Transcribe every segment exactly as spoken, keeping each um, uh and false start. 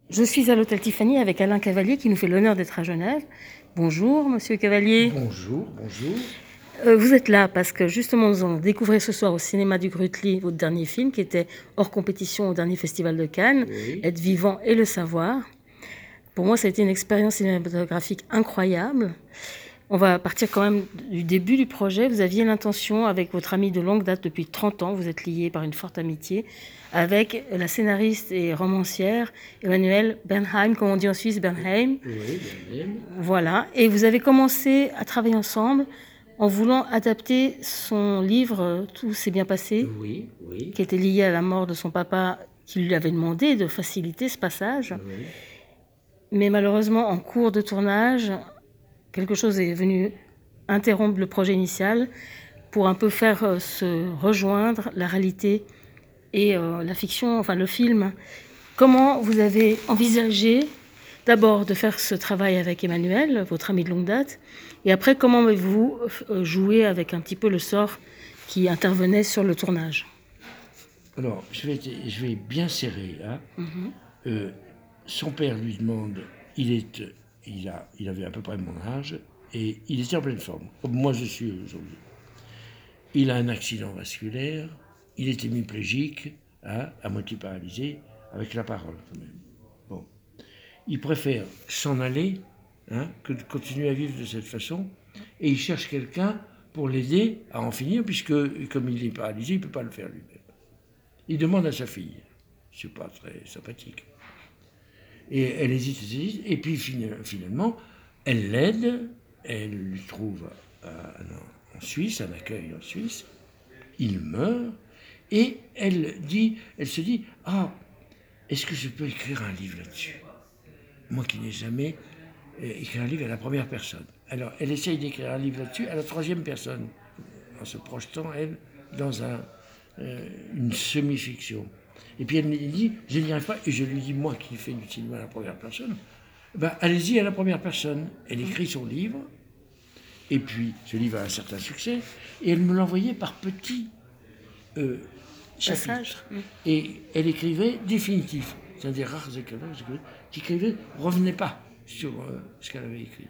Je suis à l'hôtel Tiffany avec Alain Cavalier qui nous fait l'honneur d'être à Genève. Bonjour, monsieur Cavalier. Bonjour, bonjour. Euh, vous êtes là parce que justement nous allons découvrir ce soir au cinéma du Grutli votre dernier film qui était hors compétition au dernier festival de Cannes, Oui. Être vivant et le savoir. Pour moi, ça a été une expérience cinématographique incroyable. On va partir quand même du début du projet. Vous aviez l'intention, avec votre ami de longue date depuis trente ans, vous êtes liés par une forte amitié, avec la scénariste et romancière Emmanuelle Bernheim, comme on dit en Suisse, Bernheim. Oui, Bernheim. Voilà. Et vous avez commencé à travailler ensemble en voulant adapter son livre Tout s'est bien passé, Oui, oui. qui était lié à la mort de son papa, qui lui avait demandé de faciliter ce passage. Oui. Mais malheureusement, en cours de tournage, quelque chose est venu interrompre le projet initial pour un peu faire euh, se rejoindre la réalité et euh, la fiction, enfin le film. Comment vous avez envisagé d'abord de faire ce travail avec Emmanuel, votre ami de longue date, et après comment avez-vous euh, joué avec un petit peu le sort qui intervenait sur le tournage? Alors, je vais, je vais bien serrer. Hein. Mm-hmm. Euh, son père lui demande, il, est, il, a, il avait à peu près mon âge, et il était en pleine forme, comme moi je suis aujourd'hui. Il a un accident vasculaire, il est hémiplégique, hein, à moitié paralysé, avec la parole quand même. Bon. Il préfère s'en aller, hein, que de continuer à vivre de cette façon, et il cherche quelqu'un pour l'aider à en finir, puisque comme il est paralysé, il ne peut pas le faire lui-même. Il demande à sa fille, c'est pas très sympathique. Et elle hésite, elle hésite, et puis finalement, elle l'aide, elle lui trouve en Suisse, un accueil en Suisse, il meurt, et elle dit, elle se dit, ah, est-ce que je peux écrire un livre là-dessus? Moi qui n'ai jamais écrit un livre à la première personne. Alors, elle essaye d'écrire un livre là-dessus à la troisième personne, en se projetant, elle, dans un, euh, une semi-fiction. Et puis elle me dit, je n'y arrive pas, et je lui dis, moi qui fais du cinéma à la première personne, ben, allez-y à la première personne. Elle écrit son livre, et puis ce livre a un certain succès, et elle me l'envoyait par petits euh, chapitres. Et elle écrivait définitif. C'est un des rares écrivains qui écrivait, revenait pas sur euh, ce qu'elle avait écrit.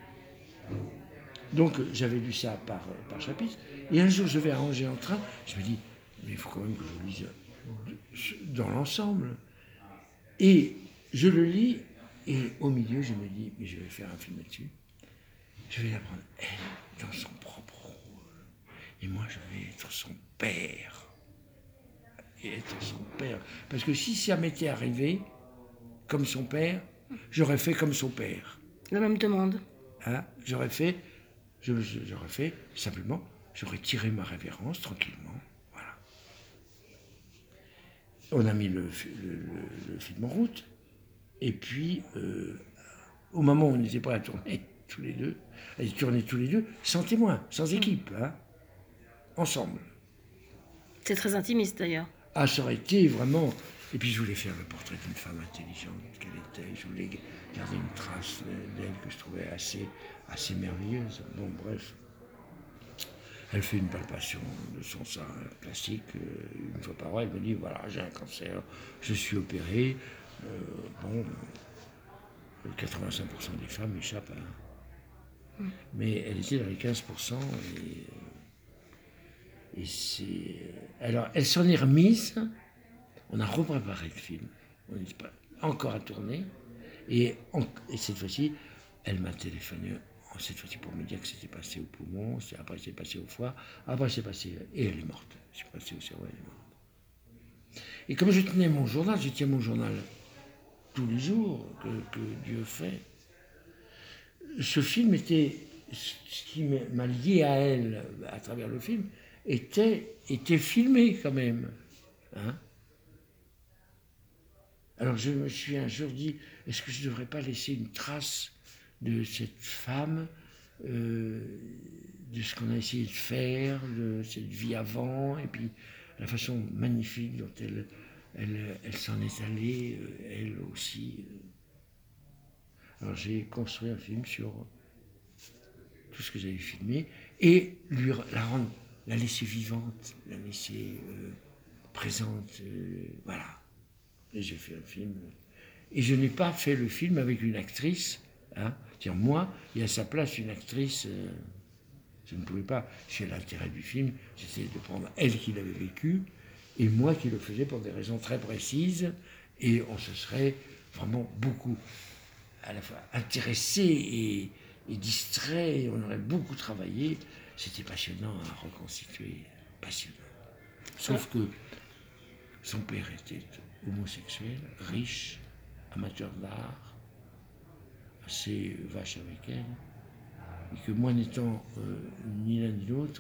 Donc euh, j'avais lu ça par, euh, par chapitre, et un jour je vais à Angers en train, je me dis, mais il faut quand même que je lise dans l'ensemble. Et je le lis, et au milieu je me dis, mais je vais faire un film là-dessus. Je vais la prendre, elle, dans son propre rôle. Et moi je vais être son père. Et être son père. Parce que si ça m'était arrivé, comme son père, j'aurais fait comme son père. La même demande. Hein, j'aurais fait, je, j'aurais fait, simplement, j'aurais tiré ma révérence tranquillement. Voilà. On a mis le, le, le, le film en route. Et puis, euh, au moment où on n'était pas à tourner tous les deux, à tourner tous les deux, sans témoin, sans équipe, hein, ensemble. C'est très intimiste d'ailleurs. Ah, ça aurait été vraiment. Et puis je voulais faire le portrait d'une femme intelligente qu'elle était. Je voulais garder une trace d'elle que je trouvais assez, assez merveilleuse. Bon, bref. Elle fait une palpation de son sein classique une fois par an. Elle me dit voilà, j'ai un cancer, je suis opéré. Euh, bon, quatre-vingt-cinq pour cent des femmes échappent à. Mm. Mais elle était dans les quinze pour cent. Et, et c'est. Alors, elle s'en est remise. On a repréparé le film. On n'est pas encore à tourner. Et, on, et cette fois-ci, elle m'a téléphoné, cette fois-ci pour me dire que c'était passé au poumon, après c'est passé au foie, après c'est passé... Et elle est morte. C'est passé au cerveau, elle est morte. Et comme je tenais mon journal, je tiens mon journal tous les jours que, que Dieu fait, ce film était... Ce qui m'a lié à elle à travers le film était, était filmé quand même. Hein? Alors je me suis un jour dit, est-ce que je ne devrais pas laisser une trace de cette femme, euh, de ce qu'on a essayé de faire, de cette vie avant, et puis la façon magnifique dont elle, elle, elle s'en est allée, elle aussi. Alors j'ai construit un film sur tout ce que j'avais filmé, et lui, la rendre, la laisser vivante, la laisser euh, présente, euh, voilà. Et j'ai fait un film, Et je n'ai pas fait le film avec une actrice. Hein. C'est-à-dire, moi, il y a à sa place une actrice. Euh, je ne pouvais pas. C'est l'intérêt du film, c'était de prendre elle qui l'avait vécu et moi qui le faisais pour des raisons très précises. Et on se serait vraiment beaucoup à la fois intéressé et, et distrait. Et on aurait beaucoup travaillé. C'était passionnant à reconstituer. Passionnant. Sauf que son père était homosexuel, riche, amateur d'art, assez vache avec elle, et que moi n'étant euh, ni l'un ni l'autre,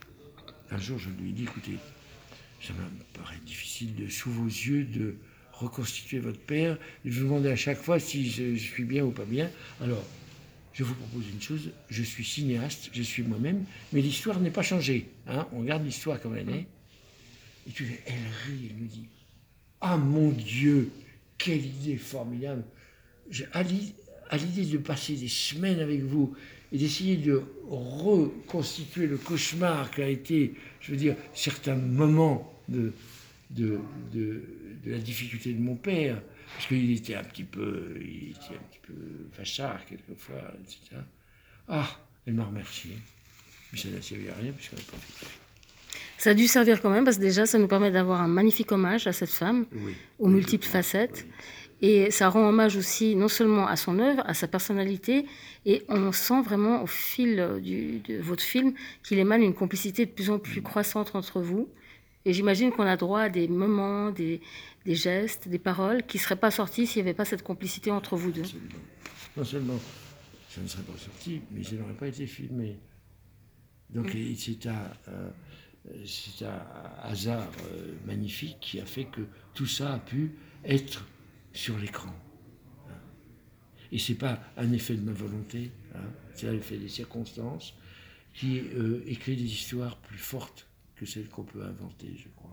un jour je lui ai dit, écoutez, ça me paraît difficile de, sous vos yeux, de reconstituer votre père, et je vous demandais à chaque fois si je, je suis bien ou pas bien. Alors, je vous propose une chose, je suis cinéaste, je suis moi-même, mais l'histoire n'est pas changée. Hein, on garde l'histoire comme elle est. Et tu, elle rit, elle me dit, ah mon Dieu, quelle idée formidable. Je, à l'idée de passer des semaines avec vous et d'essayer de reconstituer le cauchemar qu'a été, je veux dire, certains moments de, de, de, de la difficulté de mon père, parce qu'il était un petit peu, il était un petit peu fachard quelquefois, et cetera. Ah, elle m'a remercié. Mais ça n'a servi à rien puisqu'on n'a pas fait. Ça a dû servir quand même, parce que déjà, ça nous permet d'avoir un magnifique hommage à cette femme, oui, aux oui, multiples facettes. Oui. Et ça rend hommage aussi, non seulement à son œuvre, à sa personnalité, et on sent vraiment au fil du, de votre film qu'il émane une complicité de plus en plus croissante entre vous. Et j'imagine qu'on a droit à des moments, des, des gestes, des paroles qui ne seraient pas sortis s'il n'y avait pas cette complicité entre vous deux. Absolument. Non seulement ça ne serait pas sorti, mais ça n'aurait pas été filmé. Donc mmh. c'est un, euh, c'est un hasard euh, magnifique qui a fait que tout ça a pu être sur l'écran. Hein. Et ce n'est pas un effet de ma volonté, hein. C'est un effet des circonstances qui euh, écrit des histoires plus fortes que celles qu'on peut inventer, je crois.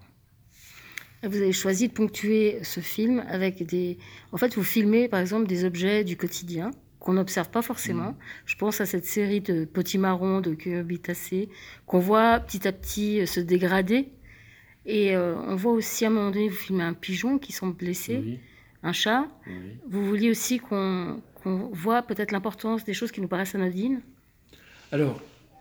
Vous avez choisi de ponctuer ce film avec des... En fait, vous filmez, par exemple, des objets du quotidien qu'on n'observe pas forcément. Mmh. Je pense à cette série de potimarrons, de cucurbitacées, qu'on voit petit à petit se dégrader. Et euh, on voit aussi, à un moment donné, vous filmez un pigeon qui semble blessé, oui. Un chat. Oui. Vous vouliez aussi qu'on qu'on voit peut-être l'importance des choses qui nous paraissent anodines? Alors,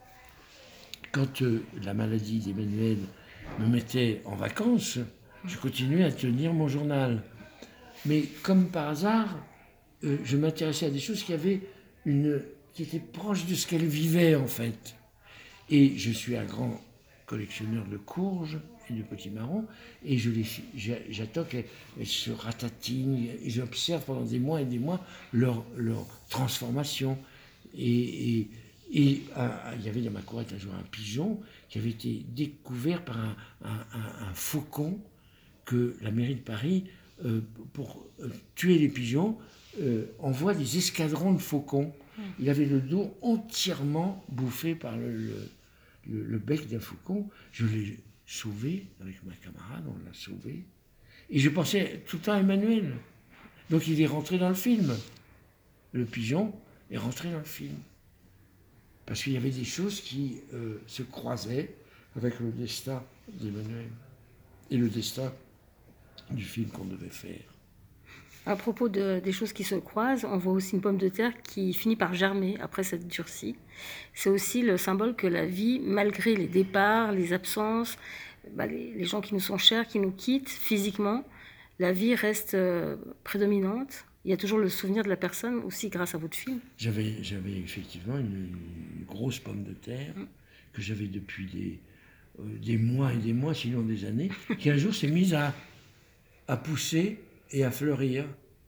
quand euh, la maladie d'Emmanuel me mettait en vacances, je continuais à tenir mon journal. Mais comme par hasard, euh, je m'intéressais à des choses qui avaient une, qui étaient proches de ce qu'elle vivait en fait. Et je suis un grand collectionneur de courges et de potimarrons, et je les, j'attends qu'elles se ratatinent, et j'observe pendant des mois et des mois leur, leur transformation. Et, et, et euh, il y avait dans ma courette un jour un pigeon qui avait été découvert par un, un, un, un faucon que la mairie de Paris, euh, pour euh, tuer les pigeons, euh, envoie des escadrons de faucons. Il avait le dos entièrement bouffé par le, le, le, le bec d'un faucon. Je l'ai sauvé avec ma camarade, on l'a sauvé. Et je pensais tout le temps à Emmanuel. Donc il est rentré dans le film. Le pigeon est rentré dans le film. Parce qu'il y avait des choses qui euh, se croisaient avec le destin d'Emmanuel. Et le destin du film qu'on devait faire. À propos de, des choses qui se croisent, on voit aussi une pomme de terre qui finit par germer après s'être durcie. C'est aussi le symbole que la vie, malgré les départs, les absences, bah les, les gens qui nous sont chers, qui nous quittent physiquement, la vie reste euh, prédominante. Il y a toujours le souvenir de la personne, aussi grâce à votre film. J'avais, j'avais effectivement une, une grosse pomme de terre mmh. que j'avais depuis des, euh, des mois et des mois, sinon des années, qui un jour s'est mise à, à pousser et à fleurir.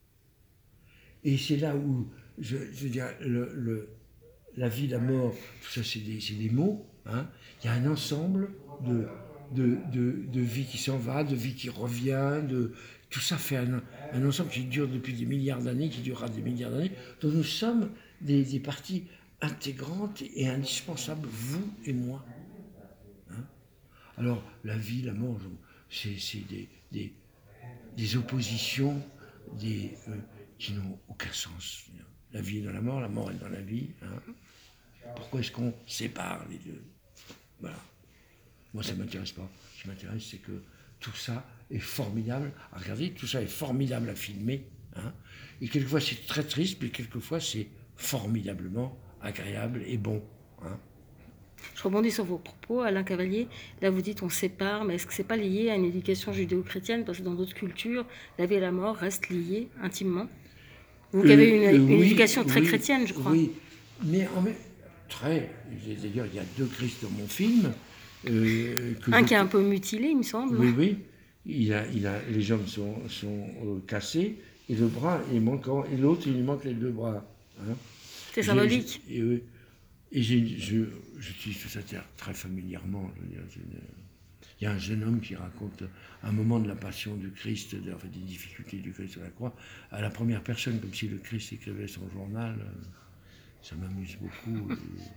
Et c'est là où, je, je veux dire, le, le, la vie, la mort, tout ça, c'est des, c'est des mots. Hein. Il y a un ensemble de, de, de, de vie qui s'en va, de vie qui revient, de, tout ça fait un, un ensemble qui dure depuis des milliards d'années, qui durera des milliards d'années, dont nous sommes des, des parties intégrantes et indispensables, vous et moi. Hein. Alors, la vie, la mort, c'est, c'est des, des, des oppositions, des, euh, qui n'ont aucun sens. La vie est dans la mort, la mort est dans la vie. Hein. Pourquoi est-ce qu'on sépare les deux? Voilà. Moi, ça ne m'intéresse pas. Ce qui m'intéresse, c'est que tout ça est formidable à regarder, tout ça est formidable à filmer. Hein. Et quelquefois c'est très triste, mais quelquefois c'est formidablement agréable et bon. Hein. Je rebondis sur vos propos, Alain Cavalier. Là, vous dites on sépare, mais est-ce que c'est pas lié à une éducation judéo-chrétienne? Parce que dans d'autres cultures, la vie et la mort restent liées intimement. Vous qui avez une, euh, une oui, éducation très oui, chrétienne, je crois. Oui, mais en même très. D'ailleurs, il y a deux Christ dans mon film. Euh, que un je... qui est un peu mutilé, il me semble. Oui, oui. Il a, il a, les jambes sont, sont euh, cassées et le bras est manquant. Et l'autre, il lui manque les deux bras. Hein. C'est symbolique. Et, et, et je, j'utilise tout ça très familièrement. Je veux dire, je, il y a un jeune homme qui raconte un moment de la passion du Christ, de, enfin, des difficultés du Christ sur la croix, à la première personne, comme si le Christ écrivait son journal. Ça m'amuse beaucoup.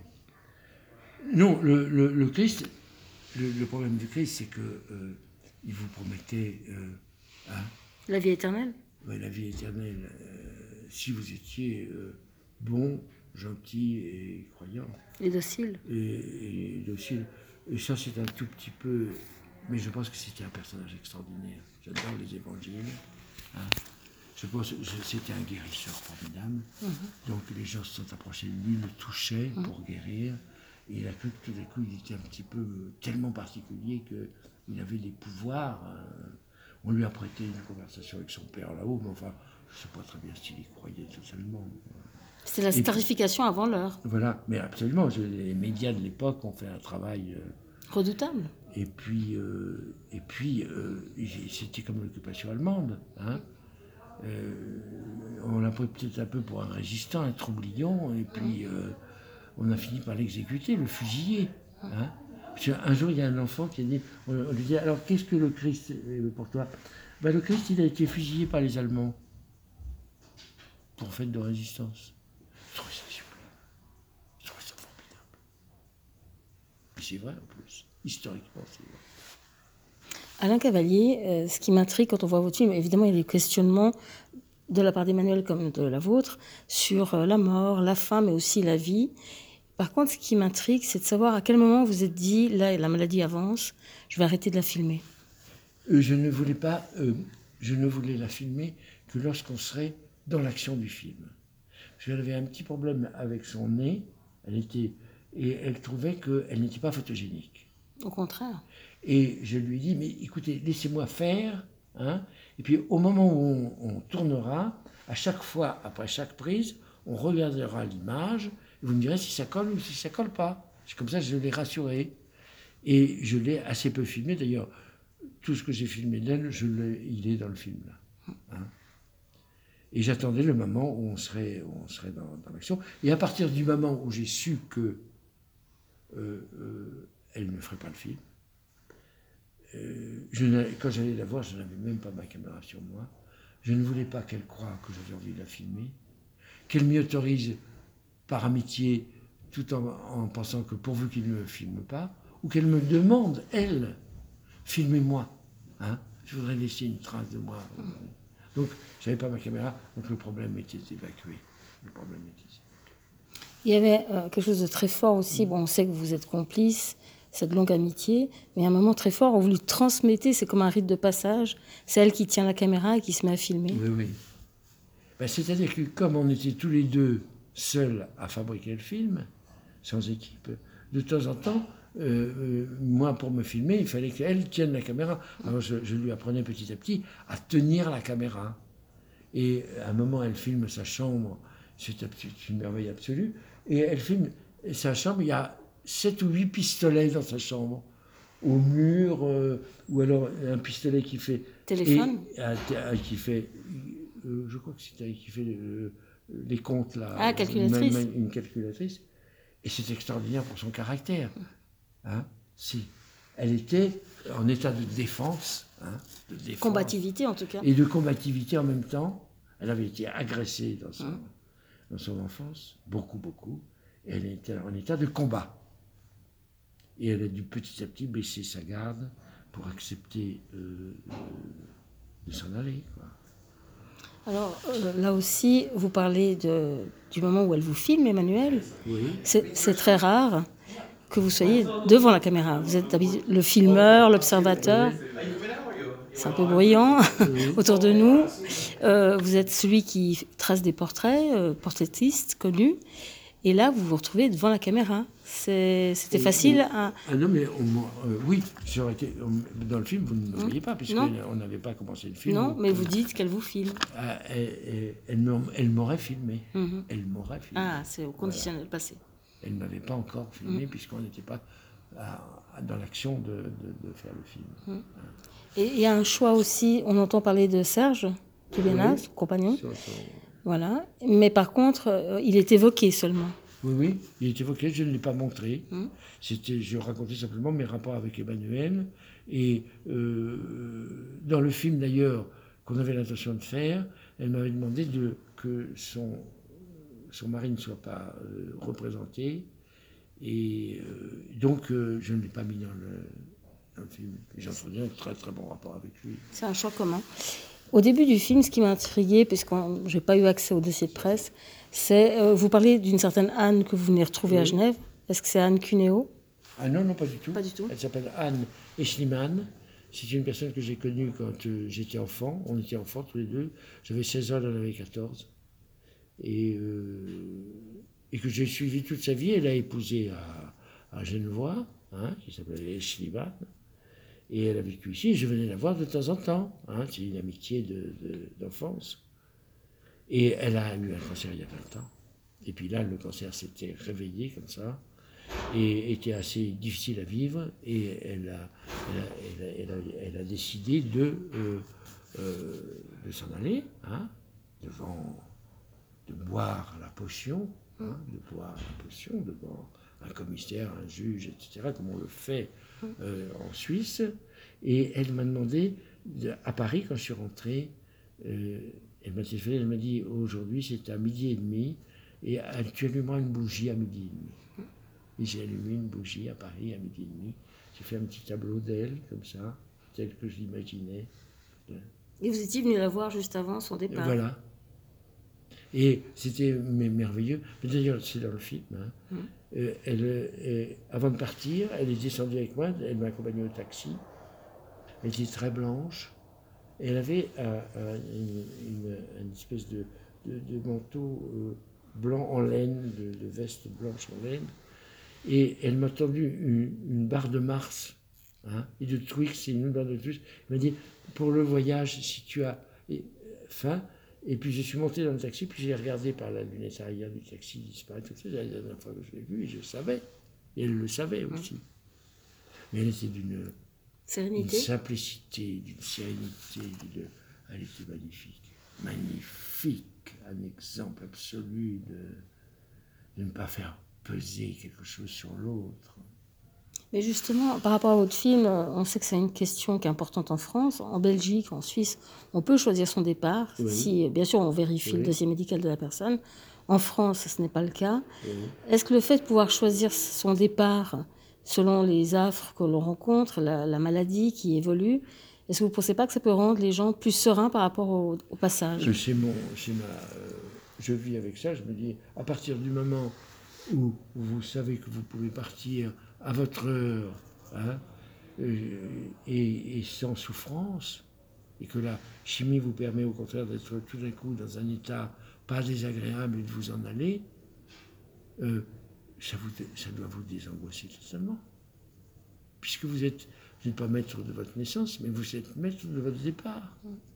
Et... Non, le, le, le Christ, le, le problème du Christ, c'est que euh, il vous promettait euh, hein, la vie éternelle. Ouais, la vie éternelle. Euh, si vous étiez euh, bon, gentil et croyant. Et docile. Et, et docile. Et ça, c'est un tout petit peu... Mais je pense que c'était un personnage extraordinaire. J'adore les évangiles. Hein. Je pense que c'était un guérisseur formidable. Mm-hmm. Donc les gens se sont approchés de lui, le touchaient mm-hmm. pour guérir. Et il a cru que tout d'un coup, il était un petit peu tellement particulier qu'il avait des pouvoirs. On lui a prêté une conversation avec son père là-haut, mais enfin, je ne sais pas très bien s'il y croyait totalement. C'est la starification avant l'heure. Voilà, mais absolument. Les médias de l'époque ont fait un travail... Euh, redoutable. Et puis, euh, et puis euh, c'était comme l'occupation allemande. Hein. Euh, on l'a pris peut-être un peu pour un résistant, un troublion, et puis euh, on a fini par l'exécuter, le fusiller. Hein. Un jour, il y a un enfant qui a dit, on, on lui dit, alors qu'est-ce que le Christ pour toi? Ben, le Christ, il a été fusillé par les Allemands pour fait de résistance. Je trouvais ça sublime. Je trouvais ça formidable. Et c'est vrai en plus. Historiquement, c'est vrai. Alain Cavalier, euh, ce qui m'intrigue quand on voit votre film, évidemment, il y a des questionnements de la part d'Emmanuel comme de la vôtre sur euh, la mort, la fin, mais aussi la vie. Par contre, ce qui m'intrigue, c'est de savoir à quel moment vous êtes dit, là, la maladie avance, je vais arrêter de la filmer. Euh, je ne voulais pas, euh, je ne voulais la filmer que lorsqu'on serait dans l'action du film. Parce qu'elle avait un petit problème avec son nez, elle était, et elle trouvait qu'elle n'était pas photogénique. Au contraire. Et je lui ai dit, mais écoutez, laissez-moi faire, hein, et puis au moment où on, on tournera, à chaque fois, après chaque prise, on regardera l'image, et vous me direz si ça colle ou si ça colle pas. C'est comme ça que je l'ai rassuré. Et je l'ai assez peu filmé, d'ailleurs, tout ce que j'ai filmé d'elle, je l'ai, il est dans le film, là. Hein. Et j'attendais le moment où on serait, où on serait dans, dans l'action. Et à partir du moment où j'ai su que euh, euh, elle ne ferait pas le film, euh, je quand j'allais la voir, je n'avais même pas ma caméra sur moi. Je ne voulais pas qu'elle croie que j'avais envie de la filmer, qu'elle m'y autorise par amitié, tout en, en pensant que pourvu qu'il ne me filme pas, ou qu'elle me demande, elle, filmez-moi. Hein, je voudrais laisser une trace de moi. Donc, je n'avais pas ma caméra, donc le problème était évacué. Le problème était... Il y avait euh, quelque chose de très fort aussi. Bon, on sait que vous êtes complice, cette longue amitié, mais un moment très fort où vous lui transmettez, c'est comme un rite de passage, c'est elle qui tient la caméra et qui se met à filmer. Oui, oui. Ben, c'est-à-dire que comme on était tous les deux seuls à fabriquer le film, sans équipe, de temps en temps, euh, euh, moi pour me filmer, il fallait qu'elle tienne la caméra. Alors je, je lui apprenais petit à petit à tenir la caméra. Et à un moment, elle filme sa chambre, c'est une merveille absolue, et elle filme sa chambre, il y a sept ou huit pistolets dans sa chambre, au mur, euh, ou alors un pistolet qui fait... Téléphone et, euh, qui fait, euh, je crois que c'est qui fait euh, les comptes, là. Ah, calculatrice. Une, une calculatrice. Et c'est extraordinaire pour son caractère. Hein, si. Elle était en état de défense, hein, de défense. Combativité, en tout cas. Et de combativité en même temps. Elle avait été agressée dans son, hein. dans son enfance, beaucoup, beaucoup. Et elle était en état de combat. Et elle a dû petit à petit baisser sa garde pour accepter euh, de s'en aller, quoi. Alors, euh, là aussi, vous parlez de, du moment où elle vous filme, Emmanuel. Oui. C'est, c'est très rare que vous soyez devant la caméra. Vous êtes le filmeur, l'observateur. c'est un peu bruyant Oui. autour de nous. Euh, vous êtes celui qui trace des portraits, euh, portraitiste connu. Et là, vous vous retrouvez devant la caméra. C'est, c'était Et- facile et- à... Ah non, mais on m'a- euh, oui, j'aurais été, on- dans le film, vous ne me voyez pas, Non. puisqu'on n'avait pas commencé le film. Non, donc, mais euh, vous dites qu'elle vous filme. ah, elle, elle- elle m'en- elle m'aurait filmé. Mhm. Elle m'aurait filmé. Ah, c'est au conditionnel passé. Elle ne m'avait pas encore filmé, puisqu'on n'était pas à- à- dans l'action de, de- de faire le film. Et il y a un choix aussi, on entend parler de Serge Québénas, Oui. son compagnon. Sur son- Voilà. Mais par contre, euh, il est évoqué seulement. Oui, oui, il est évoqué, je ne l'ai pas montré. Mm. C'était, je racontais simplement mes rapports avec Emmanuel. Et euh, dans le film d'ailleurs, qu'on avait l'intention de faire, elle m'avait demandé de, que son, son mari ne soit pas euh, représenté. Et euh, donc, euh, je ne l'ai pas mis dans le, dans le film. Et j'entretiens un très très bon rapport avec lui. C'est un choix commun. Au début du film, ce qui m'a intriguée, puisque je n'ai pas eu accès au dossier de presse, c'est, euh, vous parlez d'une certaine Anne que vous venez retrouver Oui. à Genève. Est-ce que c'est Anne Cuneo? Ah non, non, pas du tout. Pas du tout. Elle s'appelle Anne Eschliman. C'est une personne que j'ai connue quand euh, j'étais enfant. On était enfants tous les deux. J'avais seize ans, elle en avait quatorze. Et, euh, et que j'ai suivi toute sa vie. Elle a épousé à, à Genevois, hein, qui s'appelait Eschliman. Et elle a vécu ici. Je venais la voir de temps en temps. Hein, c'est une amitié de, de, d'enfance. Et elle a eu un cancer il y a vingt ans. Et puis là, le cancer s'était réveillé comme ça. Et était assez difficile à vivre, et elle a, elle a, elle a, elle a, elle a décidé de, euh, euh, de s'en aller, hein, devant, de boire la potion, hein, de boire la potion devant un commissaire, un juge, et cetera, comme on le fait euh, en Suisse. Et elle m'a demandé, de, à Paris, quand je suis rentré, euh, elle m'a téléphoné, elle m'a dit, aujourd'hui c'est à midi et demi, et tu allumeras une bougie à midi et demi. Et j'ai allumé une bougie à Paris à midi et demi. J'ai fait un petit tableau d'elle, comme ça, tel que je l'imaginais. Et vous étiez venu la voir juste avant son Et départ. voilà. Et c'était mais merveilleux. Mais d'ailleurs, c'est dans le film. Hein. Mm. Euh, elle, euh, avant de partir, elle est descendue avec moi, elle m'a accompagné au taxi. Elle était très blanche. Et elle avait euh, euh, une, une, une espèce de, de, de manteau euh, blanc en laine, de, de veste blanche en laine. Et elle m'a tendu une, une barre de Mars, hein, et de Twix, et une barre de Twix. Elle m'a dit, pour le voyage, si tu as et, faim. Et puis je suis monté dans le taxi, puis j'ai regardé par la lunette arrière du taxi disparaître. C'est la dernière fois que je l'ai vu, et je savais. Et elle le savait aussi. Mmh. Mais elle était d'une sérénité, d'une simplicité, d'une sérénité. D'une... Elle était magnifique. Magnifique. Un exemple absolu de, de ne pas faire peser quelque chose sur l'autre. Mais justement, par rapport à votre film, on sait que c'est une question qui est importante en France. En Belgique, en Suisse, on peut choisir son départ, oui. Si, bien sûr, on vérifie oui. le dossier médical de la personne. En France, ce n'est pas le cas. Oui. Est-ce que le fait de pouvoir choisir son départ selon les affres que l'on rencontre, la, la maladie qui évolue, est-ce que vous ne pensez pas que ça peut rendre les gens plus sereins par rapport au, au passage? C'est mon, c'est ma, euh, je vis avec ça, je me dis, à partir du moment où vous savez que vous pouvez partir à votre heure, hein, et, et sans souffrance, et que la chimie vous permet au contraire d'être tout d'un coup dans un état pas désagréable et de vous en aller, euh, ça, vous, ça doit vous désangoisser totalement. Puisque vous êtes, vous n'êtes pas maître de votre naissance, mais vous êtes maître de votre départ.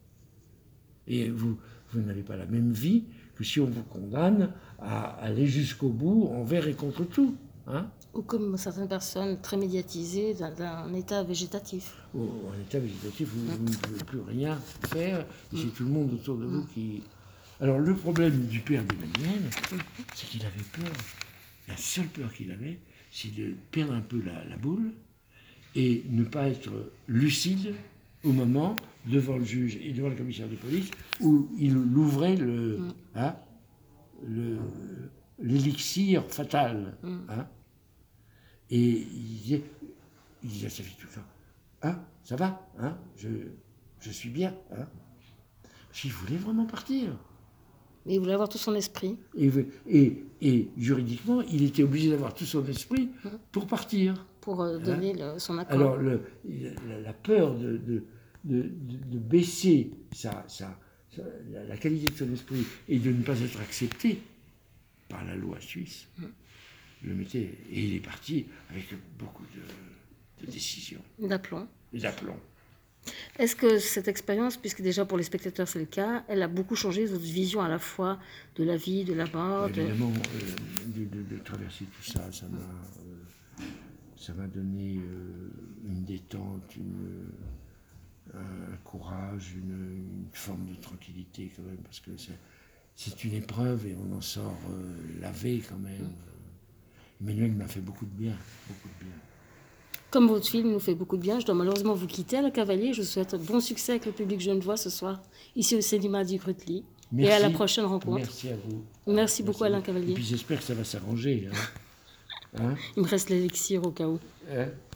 Et vous, vous n'avez pas la même vie que si on vous condamne à aller jusqu'au bout envers et contre tout. Hein? Ou comme certaines personnes très médiatisées d'un, d'un état végétatif. Ou en état végétatif, vous, vous ne pouvez plus rien faire, et c'est tout le monde autour de vous qui... Alors le problème du père d'Emmanuel, c'est qu'il avait peur. La seule peur qu'il avait, c'est de perdre un peu la, la boule et ne pas être lucide au moment, devant le juge et devant le commissaire de police, où il ouvrait le, mm. hein, le, l'élixir fatal. Mm. Hein, et il disait, il disait à sa fille tout le temps, hein, ça va, hein, je, je suis bien. Hein. S'il voulait vraiment partir. Mais il voulait avoir tout son esprit. Et, et, et juridiquement, il était obligé d'avoir tout son esprit pour partir. Pour euh, donner hein? le, son accord. Alors, le, la, la peur de, de, de, de, de baisser sa, sa, sa, la, la qualité de son esprit et de ne pas être accepté par la loi suisse, mm. le mettait. Et il est parti avec beaucoup de, de décisions. D'aplomb. D'aplomb. Est-ce que cette expérience, puisque déjà pour les spectateurs c'est le cas, elle a beaucoup changé votre vision à la fois de la vie, de la mort? De... Évidemment, euh, de, de, de traverser tout ça, ça m'a, euh, ça m'a donné euh, une détente, une, un courage, une, une forme de tranquillité quand même, parce que c'est, c'est une épreuve et on en sort euh, lavé quand même. Emmanuel m'a fait beaucoup de bien, beaucoup de bien. Comme votre film nous fait beaucoup de bien, je dois malheureusement vous quitter, Alain Cavalier. Je vous souhaite bon succès avec le public genevois ce soir, ici au cinéma du Grutli. Et à la prochaine rencontre. Merci à vous. Merci, Merci beaucoup, Alain Cavalier. Et puis j'espère que ça va s'arranger. Hein. Hein? Il me reste l'élixir au cas où. Hein?